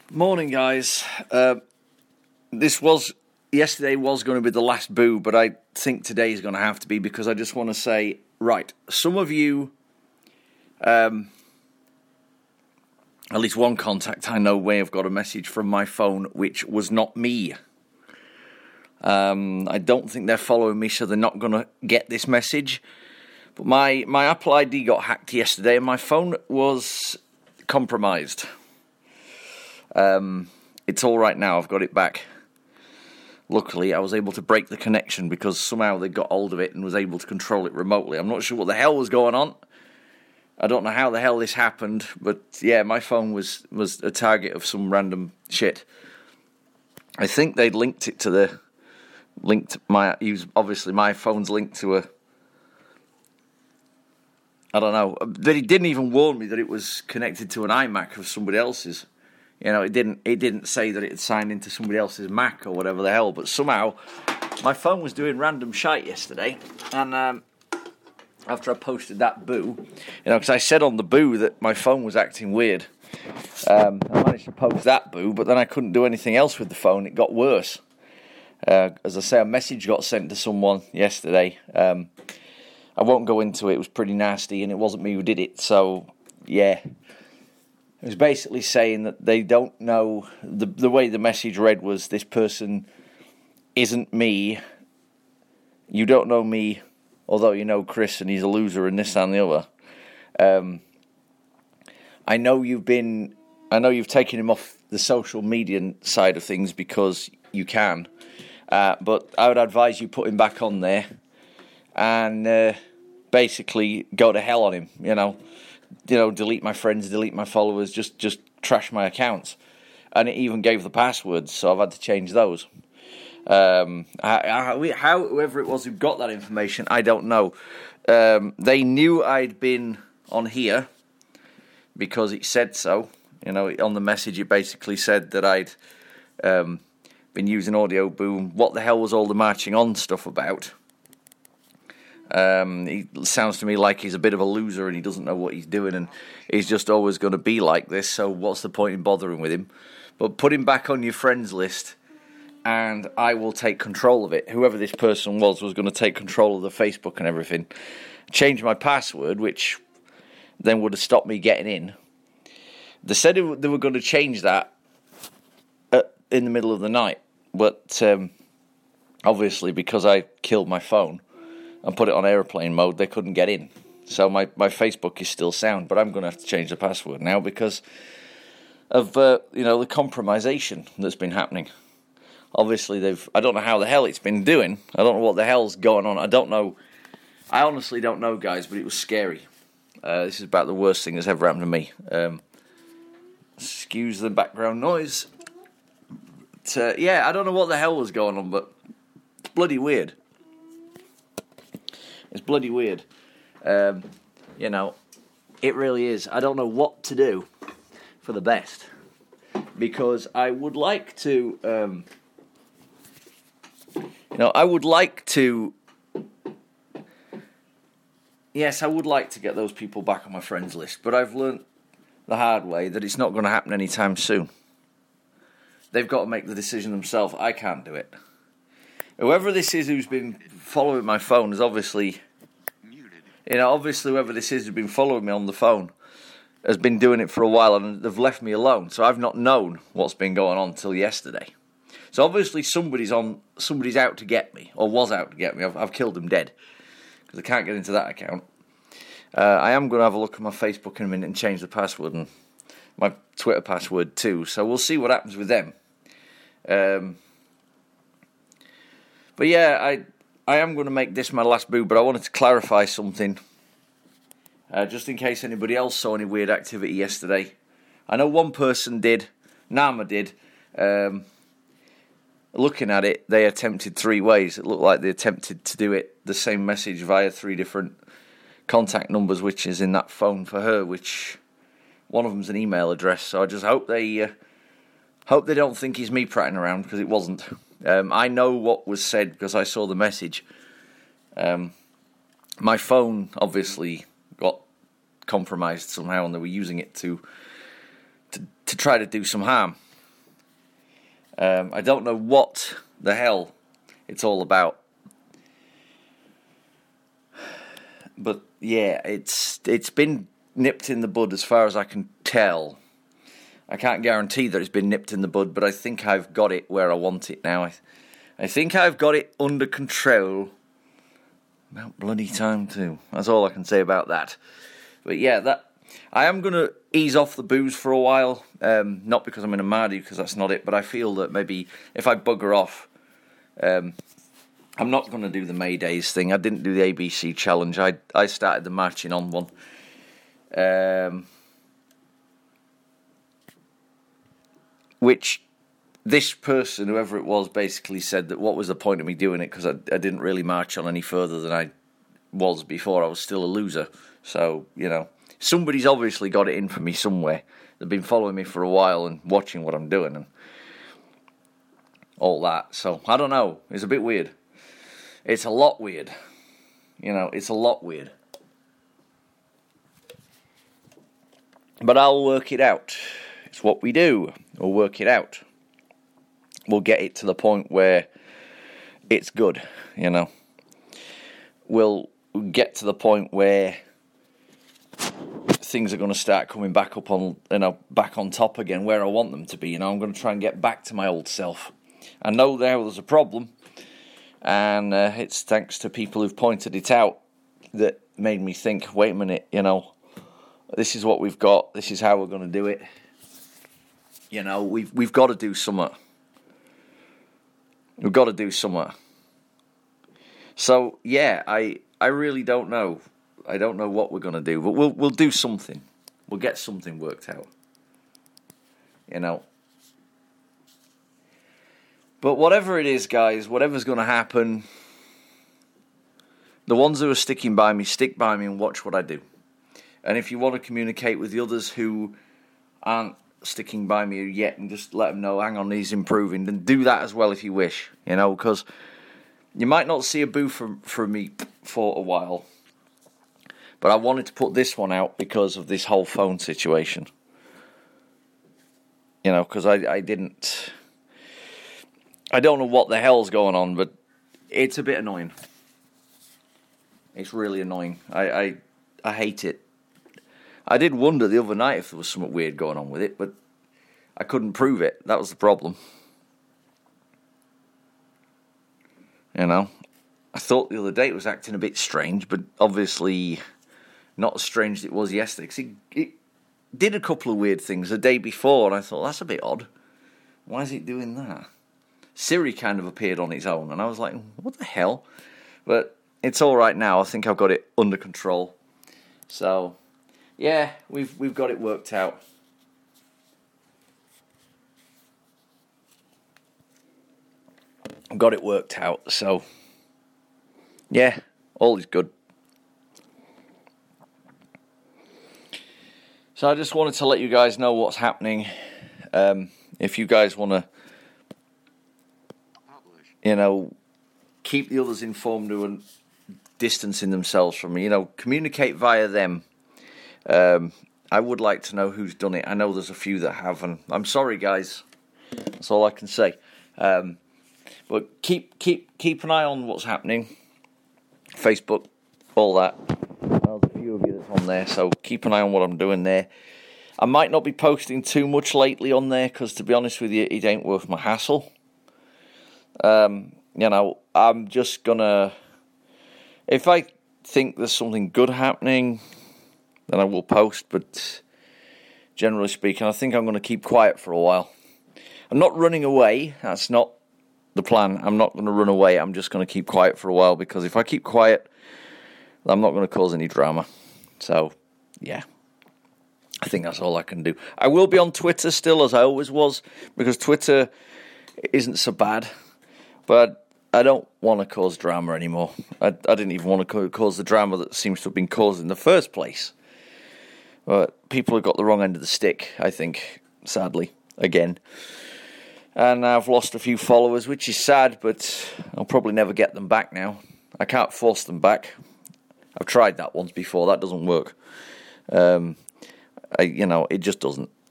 Morning, guys. Yesterday was going to be the last boo, but I think today is going to have to be because I just want to say, right, some of you, at least one contact I know may have got a message from my phone, which was not me. I don't think they're following me, so they're not going to get this message. But my Apple ID got hacked yesterday, and my phone was compromised. It's all right now. I've got it back. Luckily, I was able to break the connection because somehow they got hold of it and was able to control it remotely. I'm not sure what the hell was going on. I don't know how the hell this happened, but yeah, my phone was a target of some random shit. I think they'd linked it to obviously my phone's linked to I don't know. They didn't even warn me that it was connected to an iMac of somebody else's. You know, it didn't say that it had signed into somebody else's Mac or whatever the hell, but somehow my phone was doing random shite yesterday, and after I posted that boo, because I said on the boo that my phone was acting weird, I managed to post that boo, but then I couldn't do anything else with the phone. It got worse. As I say, a message got sent to someone yesterday. I won't go into it. It was pretty nasty, and it wasn't me who did it, so yeah. It was basically saying that they don't know, the way the message read was, this person isn't me, you don't know me, although you know Chris and he's a loser and this and the other. I know you've taken him off the social media side of things because you can, but I would advise you put him back on there and basically go to hell on him, delete my friends, delete my followers, just trash my accounts. And it even gave the passwords, so I've had to change those. Whoever it was who got that information, I don't know. They knew I'd been on here because it said so. On the message it basically said that I'd been using Audio Boom. What the hell was all the marching on stuff about? He sounds to me like he's a bit of a loser and he doesn't know what he's doing and he's just always going to be like this, so what's the point in bothering with him? But put him back on your friends list and I will take control of it. Whoever this person was going to take control of the Facebook and everything. Change my password, which then would have stopped me getting in. They said they were going to change that in the middle of the night, but obviously because I killed my phone and put it on airplane mode, they couldn't get in. So my Facebook is still sound, but I'm going to have to change the password now because of the compromisation that's been happening. Obviously, I don't know how the hell it's been doing. I don't know what the hell's going on. I don't know. I honestly don't know, guys, but it was scary. This is about the worst thing that's ever happened to me. Excuse the background noise. But, I don't know what the hell was going on, but it's bloody weird. It's bloody weird. It really is. I don't know what to do for the best. Because I would like to, yes, I would like to get those people back on my friends list, but I've learnt the hard way that it's not going to happen anytime soon. They've got to make the decision themselves. I can't do it. Whoever this is who's been following my phone is obviously whoever this is who's been following me on the phone has been doing it for a while and they've left me alone. So I've not known what's been going on till yesterday. So obviously somebody's out to get me, or was out to get me. I've killed them dead because I can't get into that account. I am going to have a look at my Facebook in a minute and change the password and my Twitter password too. So we'll see what happens with them. But yeah, I am going to make this my last boo, but I wanted to clarify something. Just in case anybody else saw any weird activity yesterday. I know one person did. Nama did. Looking at it, they attempted 3 ways. It looked like they attempted to do it, the same message via 3 different contact numbers, which is in that phone for her, which one of them's an email address. So I just hope they don't think it's me prattling around, because it wasn't. I know what was said because I saw the message. My phone obviously got compromised somehow, and they were using it to try to do some harm. I don't know what the hell it's all about. But yeah, it's been nipped in the bud as far as I can tell. I can't guarantee that it's been nipped in the bud, but I think I've got it where I want it now. I think I've got it under control. About bloody time too. That's all I can say about that. But yeah, I am going to ease off the booze for a while. Not because I'm in a mardy, because that's not it. But I feel that maybe if I bugger off, I'm not going to do the May Days thing. I didn't do the ABC challenge. I started the marching on one. Which this person, whoever it was, basically said that what was the point of me doing it, because I didn't really march on any further than I was before. I was still a loser. So, somebody's obviously got it in for me somewhere. They've been following me for a while and watching what I'm doing and all that. So, I don't know. It's a bit weird. It's a lot weird. It's a lot weird. But I'll work it out. It's what we do. We'll work it out. We'll get it to the point where it's good, We'll get to the point where things are going to start coming back up on, back on top again, where I want them to be. I'm going to try and get back to my old self. I know there's a problem, and it's thanks to people who've pointed it out that made me think, wait a minute, this is what we've got, this is how we're going to do it. We've got to do something. We've got to do something. So, yeah, I really don't know. I don't know what we're going to do, but we'll do something. We'll get something worked out. But whatever it is, guys, whatever's going to happen, the ones who are sticking by me, stick by me and watch what I do. And if you want to communicate with the others who aren't sticking by me yet and just let them know, hang on, he's improving, then do that as well if you wish, because you might not see a boo from me for a while, but I wanted to put this one out because of this whole phone situation, because I don't know what the hell's going on, but it's a bit annoying. It's really annoying. I hate it. I did wonder the other night if there was something weird going on with it, but I couldn't prove it. That was the problem. I thought the other day it was acting a bit strange, but obviously not as strange as it was yesterday. Because it did a couple of weird things the day before, and I thought, that's a bit odd. Why is it doing that? Siri kind of appeared on its own, and I was like, what the hell? But it's all right now. I think I've got it under control. So, yeah, we've got it worked out. I've got it worked out, so yeah, all is good. So I just wanted to let you guys know what's happening. If you guys want to, keep the others informed who are distancing themselves from me, communicate via them. I would like to know who's done it. I know there's a few that have, and I'm sorry, guys. That's all I can say. But keep an eye on what's happening. Facebook, all that. There's a few of you that's on there, so keep an eye on what I'm doing there. I might not be posting too much lately on there, because to be honest with you, it ain't worth my hassle. I'm just gonna, if I think there's something good happening, then I will post, but generally speaking, I think I'm going to keep quiet for a while. I'm not running away, that's not the plan. I'm not going to run away, I'm just going to keep quiet for a while, because if I keep quiet, I'm not going to cause any drama. So, yeah. I think that's all I can do. I will be on Twitter still, as I always was, because Twitter isn't so bad, but I don't want to cause drama anymore. I didn't even want to cause the drama that seems to have been caused in the first place. But people have got the wrong end of the stick, I think, sadly, again. And I've lost a few followers, which is sad, but I'll probably never get them back now. I can't force them back. I've tried that once before, that doesn't work. It just doesn't.